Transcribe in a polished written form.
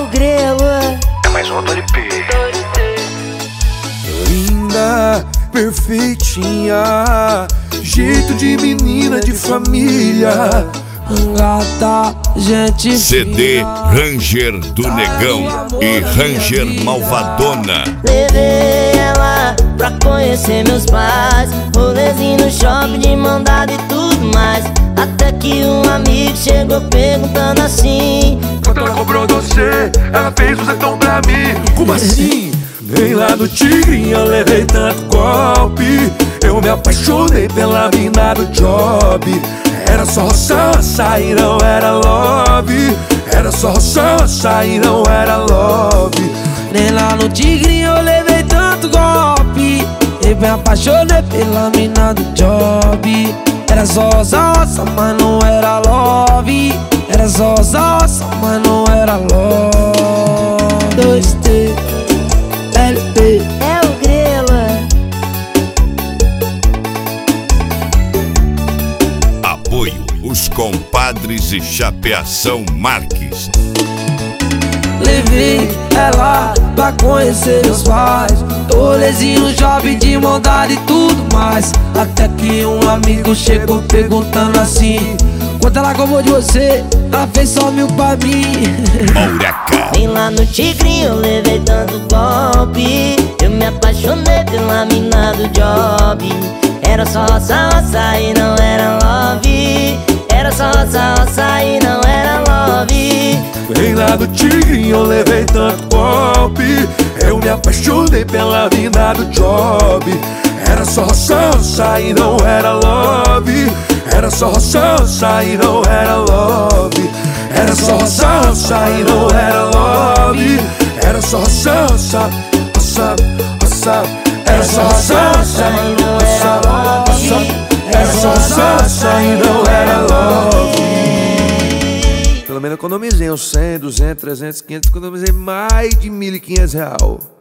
grelo. É mais um Tony P. Linda, perfeitinha, jeito de menina de família. Gata, gente CD Ranger do Negão e Ranger Malvadona. Levei ela pra conhecer meus pais, rolezinho no shopping de mão dada e tudo mais. Até que um amigo chegou perguntando assim: quanto ela cobrou você? Ela fez o setão pra mim. Como assim? Nem lá no Tigrinho eu levei tanto golpe. Eu me apaixonei pela mina do job. Era só roça e não era love. Era só roça e não era love. Nem lá no Tigrinho eu levei tanto golpe. Eu me apaixonei pela mina do job. Era só roça, mas não era love. Era só roça, mas não era love. 2T, LP. é o grelo. Apoio os compadres e Chapeação Marques. Levei ela pra conhecer meus pais, rolezinho jovem de mão dada e tudo mais. Até que um amigo chegou perguntando assim: quanto ela cobrou de você? Ela fez só 1000 pra mim. Aureca. Nem lá no Tigrinho eu levei tanto golpe. Eu me apaixonei pela mina do job. Era só roça e não era love. Era só roça e não era love. Nem lá do Tigrinho eu levei tanto golpe. Eu me apaixonei pela mina do job. Era só roça e não era love. Era só roça e não era love. Era só roça e não era love. Era só roça. Era só roça e não era love. Era só roça e não era love. Pelo menos economizei uns 100, 200, 300, 500. Economizei mais de R$1.500.